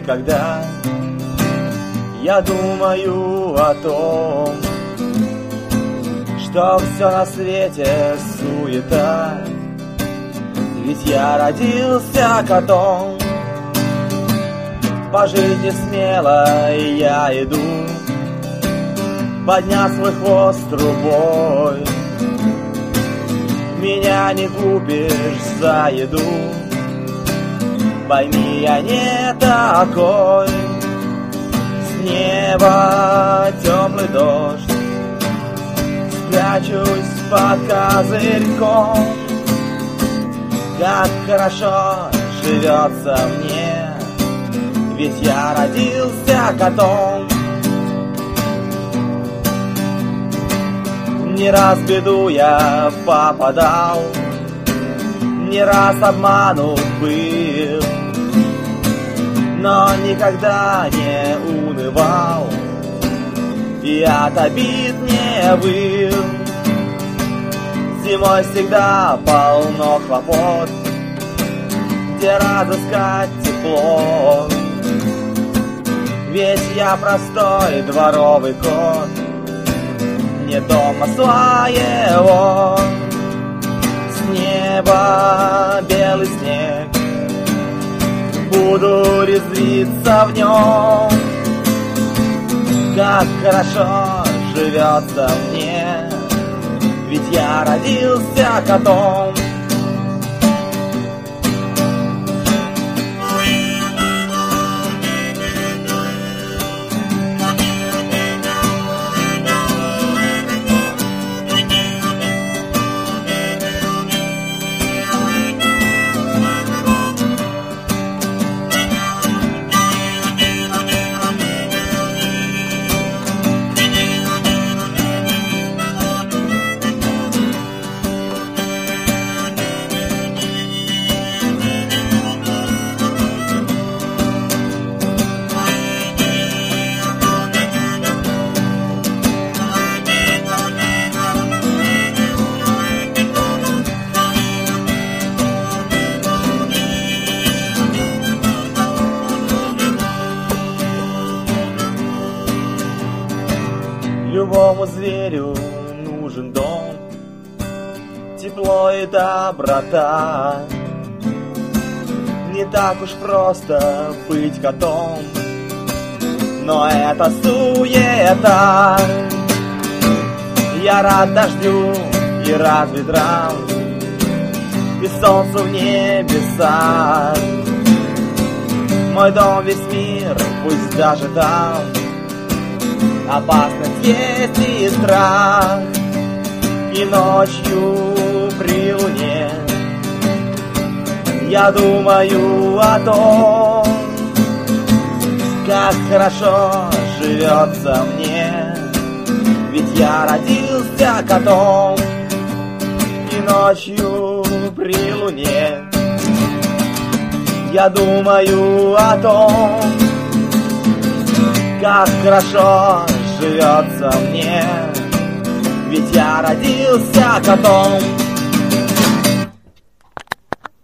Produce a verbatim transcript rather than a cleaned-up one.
когда я думаю о том, что все на свете суета, ведь я родился котом. По жизни смело я иду, подняв свой хвост трубой. Меня не купишь за еду, пойми, я не такой. С неба теплый дождь, спрячусь под козырьком. Как хорошо живется мне, ведь я родился котом. Не раз в беду я попадал, не раз обманут был, но никогда не унывал и от обид не выл. Зимой всегда полно хлопот, где разыскать тепло, ведь я простой дворовый кот, не дома своего. С неба белый снег, буду резвиться в нем. Как хорошо живется мне, ведь я родился котом. Любому зверю нужен дом, тепло и доброта. Не так уж просто быть котом, но это суета. Я рад дождю и рад ветрам, и солнцу в небесах. Мой дом весь мир, пусть даже там опасность есть и страх, и ночью при луне я думаю о том, как хорошо живется мне, ведь я родился котом. И ночью при луне я думаю о том, как хорошо живется мне, ведь я родился котом.